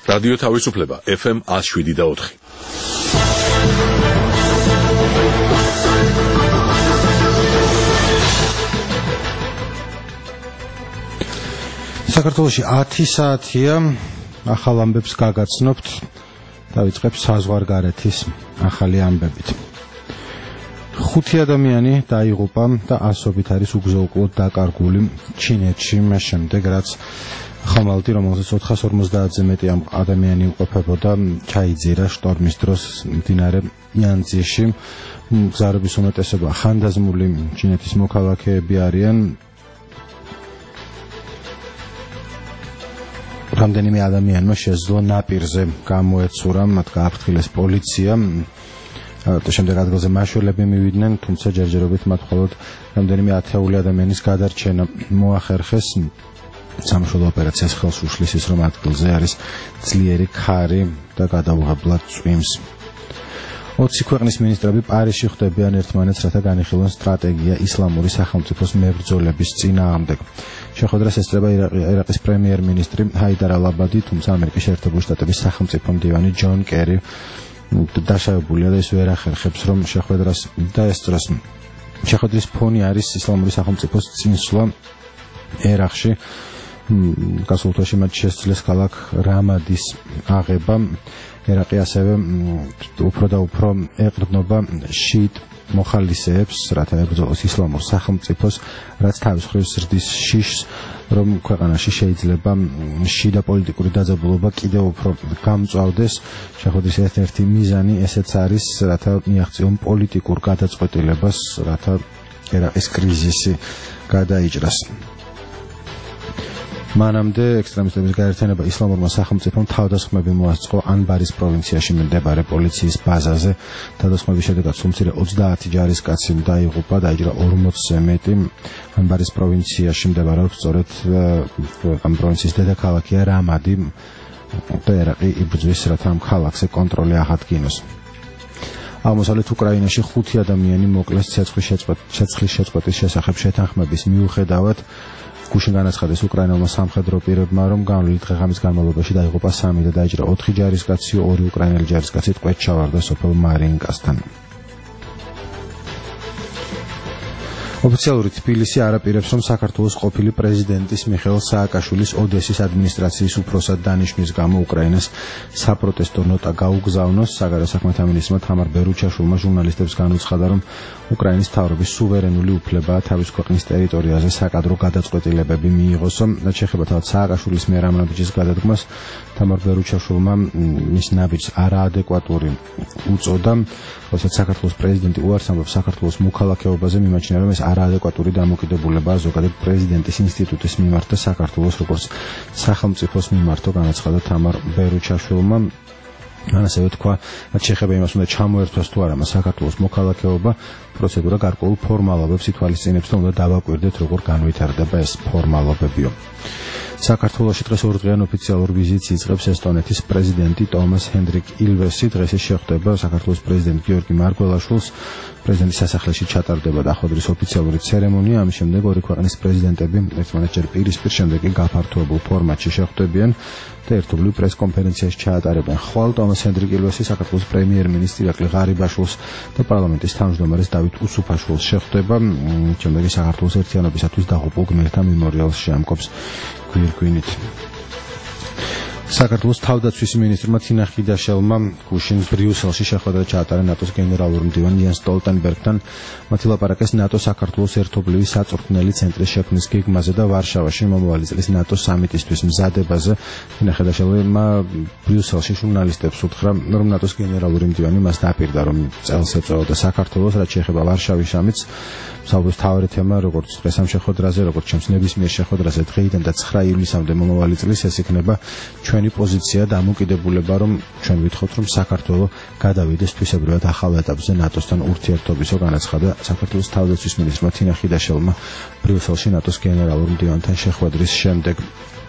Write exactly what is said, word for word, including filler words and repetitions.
რადიო თავისუფლება ეფ ემ one oh seven და four. საქართველოში ათი საათია, ახალ ამბებს გაგაცნობთ, დავიწყებ საზღვარგარეთის ახალი ამბებით. ხუთი ადამიანი დაიღუპა და ასობით არის უგზო-უკვლოდ დაკარგული ჩინეთში, მას შემდეგ რაც ხომალდი, რომელზეც ოთხას ორმოცდაათზე მეტი ადამიანი იმყოფებოდა, ჩაიძირა შტორმის დროს მდინარე იანძიში. მგზავრების უმეტესობა ხანდაზმული ჩინეთის მოქალაქეები არიან. რამდენიმე ადამიანმა შეძლო ნაპირზე გამოეცურა, მათ გააფრთხილეს პოლიცია. და შემდეგ ადგილზე მაშველები მივიდნენ, თუმცა ჯერჯერობით მათ მხოლოდ რამდენიმე ათეული ადამიანის გადარჩენა მოახერხეს. სამშობლო ოპერაციას ხელს უშლის ის, რომ ადგილზე არის ძლიერი ქარი და გადაუღებლად წვიმს. ოცი ქვეყნის მინისტრები პარიზში ხვდებიან ერთმანეთს, რათა განიხილონ სტრატეგია ისლამური სახელმწიფოს მებრძოლების წინააღმდეგ. შეხვედრას ესწრება ერაყის პრემიერ-მინისტრი ჰაიდარ ალ-აბადი, თუმცა ამერიკის შეერთებული შტატების სახელმწიფო მდივანი ჯონ კერი დაშავებულია და ის ვერ ახერხებს, რომ შეხვედრას დაესწროს. შეხვედრის ფონი არის ისლამური სახელმწიფოს წინსვლა ერაყში. გასულ თვეში მათ შესძლეს ქალაქ რამადის აღება. ერაყი ასევე უფრო და უფრო ეყრდნობა შიიტ მოხალისეებს, რათა ებრძოლოს ისლამურ სახელმწიფოს, რაც თავის მხრივ ზრდის შიშს, რომ ქვეყანაში შეიძლება შიდა პოლიტიკური დაძაბულობა კიდევ უფრო გამწვავდეს. შეხვედრის ერთ-ერთი მიზანი ესეც არის, რათა მიაღწიონ პოლიტიკურ გადაწყვეტილებას, რათა ერაყის კრიზისი გადაიჭრას. მანამდე ექსტრემისტების გაერთიანება ისლამურმა სახელმწიფომ თავდასხმები მოასწყო ანბარის პროვინციაში მდებარე პოლიციის ბაზაზე. თავდასხმების შედეგად სულ ოცდაათი ჯარისკაცი დაიღუპა, დაიჭრა ორმოცზე მეტი. ანბარის პროვინციაში მდებარეობს სწორედ ამ პროვინციის დედაქალაქია რამადი და ერაყი იბრძვის, რათა ამ ქალაქზე კონტროლი აღადგინოს. აღმოსავლეთ უკრაინაში ხუთი ადამიანი მოკლეს ცეცხლის შეწყვეტის შესახებ შეთანხმების მიუხედავად. გუშინ განაცხადეს უკრაინელმა სამხედრო პირებმა, რომ განვლილი დღე-ღამის განმავლობაში დაიღუპა სამი და დაიჭრა ოთხი ჯარისკაცი, ორი უკრაინელი ჯარისკაცი ტყვედ ჩავარდა სოფელ მარინკასთან. ოფიციალური თბილისი არ აპირებს, რომ საქართველოს ყოფილი პრეზიდენტის მიხეილ სააკაშვილის ოდესის ადმინისტრაციის უფროსად დანიშვნის გამო უკრაინას საპროტესტო ნოტა გაუგზავნოს. საგარეო საქმეთა მინისტრმა თამარ ბერუჩაშვილმა ჟურნალისტებს განუცხადა, რომ უკრაინის მთავრობის სუვერენული უფლებაა თავის ქვეყნის ტერიტორიაზე საკადრო გადაწყვეტილებები მიიღოსო. შეეხება თავად სააკაშვილის მიერ ამ ნაბიჯის გადადგმას, თამარ ბერუჩაშვილმა მის ნაბიჯს არაადეკვატური უწოდა. როდესაც საქართველოს პრეზიდენტი უარს ამბობს საქართველოს მოქალაქეობაზე, მიმაჩნია, რომ ეს არაადეკვატური დამოკიდებულებაა ზოგადად პრეზიდენტის ინსტიტუტის მიმართ და საქართველოს როგორც სახელმწიფოს მიმართო, განაცხადა თამარ ბერუჩაშვილმა. მან ასევე თქვა, რაც შეეხება იმას, უნდა ჩამოერთვას თუ არა საქართველოს მოქალაქეობა, პროცედურა გარკვეულ ფორმალობებს ითვალისწინებს და უნდა დავაკვირდეთ, როგორ განვითარდება ეს ფორმალობებიო. საქართველოში დღეს ორდღიან ოფიციალურ ვიზიტს იწყებს ესტონეთის პრეზიდენტი ტომას ჰენდრიკ ილვესი. დღეს ის შეხვდება საქართველოს პრეზიდენტ გიორგი მარგველაშვილს. პრეზიდენტის სასახლეში ჩატარდება დახვედრის ოფიციალური ცერემონია. ამის შემდეგ ორი ქვეყნის პრეზიდენტები ერთმანეთს პირისპირ, შემდეგ კი გაფართოებულ ფორმატში შეხვდებიან და ერთობლივ პრესკონფერენციაში ჩაატარებენ. ხვალ ტომას ჰენდრიკ ილვესი საქართველოს პრემიერ-მინისტრი ირაკლი ღარიბაშვილს და პარლამენტის თავმჯდომარეს დავით უსუფაშვილს შეხვდება. შემდეგ საქართველოს ერთიანობისათვის დაღუპულ გმირთა მემორიალს შეამკობს გვირგვინით. საქართველოს თავდაცვის მინისტრმა თინა ხიდაშელმა გუშინ ბრიუსელში შეხვედრა ჩაატარა ნატოს გენერალურ მდივან იან სტოლტენბერგთან. მათი ლაპარაკეს ნატო-საქართველოს ერთობლივი საწვრთნელი ცენტრის შექმნის გეგმაზე და ვარშავაში მომავალი წლის ნატო სამიტისთვის მზადებაზე. თინა ხიდაშელმა ბრიუსელში ჟურნალისტებს უთხრა, რომ ნატოს გენერალური მდივანი მას დაპირდა, რომ წელს ეწეოდა საქართველოს, რაც შეეხება ვარშავის სამიტს. საუბრის მთავარი თემა, როგორც დღეს ამ შეხვედრაზე, როგორც ჩემს ნებისმიერ შეხვედრაზე დღეიდან და ცხრა ივნისამდე მომავალი წლის, ეს იქნება ჩვენი პოზიცია დამოკიდებულება, რომ ჩვენ ვითხოვთ, რომ საქართველო გადავიდეს თვისებრივად ახალ ეტაპზე ნატოსთან ურთიერთობისო, განაცხადა საქართველოს თავდაცვის მინისტრმა თინა ხიდაშელმა ბრიუსელში ნატოს გენერალურ მდივანთან შეხვედრის შემდეგ.